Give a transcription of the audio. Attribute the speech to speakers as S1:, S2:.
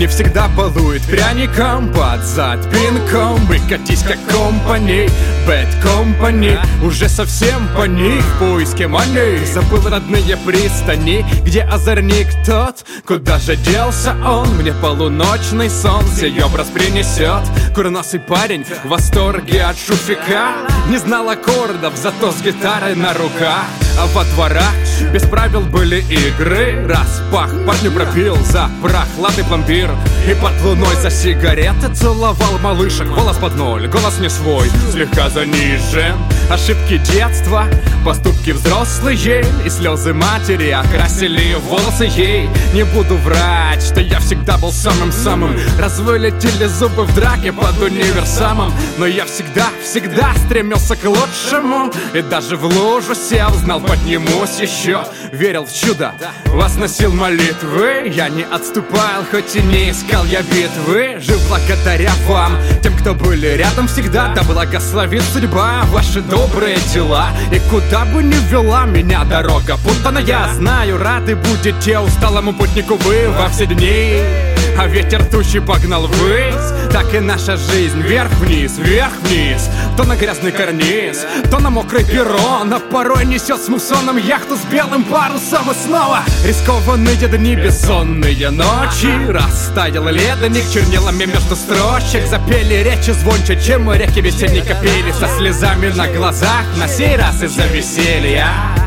S1: всегда балует пряником под зад пинком. И катись как компани, bad company. Уже совсем паник в поиске money. Забыл родные пристани, где озорник тот. Куда же делся он? Мне полуночный сон сей образ принесет. Курносый парень в восторге от шуфика. Не знал аккордов, зато с гитарой на руках. А во дворах без правил были игры. Распах, парню пропил за прохладный пломбир. И под луной за сигареты целовал малышек. Голос под ноль, голос не свой, слегка занижен. Ошибки детства, поступки взрослые. И слезы матери окрасили волосы ей. Не буду врать, что я всегда был самым-самым. Развылетели зубы в драке под универсамом. Но я всегда стремился к лучшему. И даже в лужу сел, знал, поднимусь еще. Верил в чудо, возносил молитвы. Я не отступал, хоть и не искал я битвы. Жил благодаря вам, тем, кто были рядом всегда. Да благословит судьба ваши добрые дела. И куда бы ни вела меня дорога путана, я знаю, рады будете усталому путнику вы во все дни. А ветер тучи погнал ввысь. Так и наша жизнь вверх-вниз, вверх-вниз. То на грязный карниз, то на мокрый перрон. А порой несет с муссоном яхту с белым парусом. И снова рискованные дни, бессонные ночи. Растаял ледоник чернилами между строчек. Запели речи звонче, чем реки весенней капели. Со слезами на глазах, на сей раз из-за веселья.